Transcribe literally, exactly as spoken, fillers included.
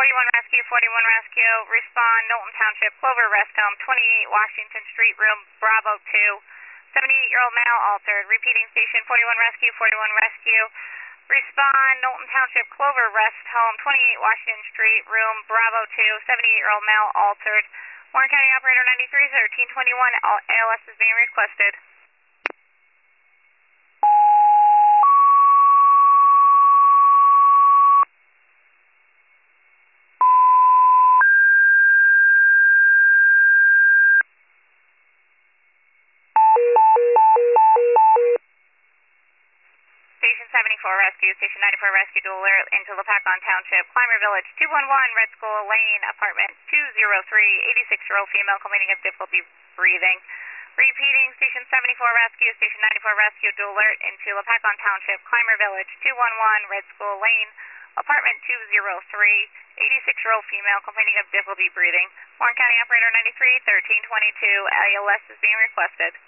forty-one Rescue, forty-one Rescue, respond, Knowlton Township, Clover Rest Home, twenty-eight Washington Street, room Bravo two, seventy-eight-year-old male altered. Repeating, station forty-one Rescue, forty-one Rescue, respond, Knowlton Township, Clover Rest Home, twenty-eight Washington Street, room Bravo two, seventy-eight-year-old male altered. Warren County Operator ninety-three, thirteen twenty-one, A L S is being requested. Station seventy-four Rescue, Station ninety-four Rescue, dual alert into Lepacon Township, Clymer Village, two one one, Red School Lane, apartment two oh three, eighty-six-year-old female complaining of difficulty breathing. Repeating, Station seventy-four Rescue, Station ninety-four Rescue, dual alert into Lepacon Township, Clymer Village, two one one, Red School Lane, apartment two oh three, eighty-six-year-old female complaining of difficulty breathing. Warren County Operator ninety-three, thirteen twenty-two, A L S is being requested.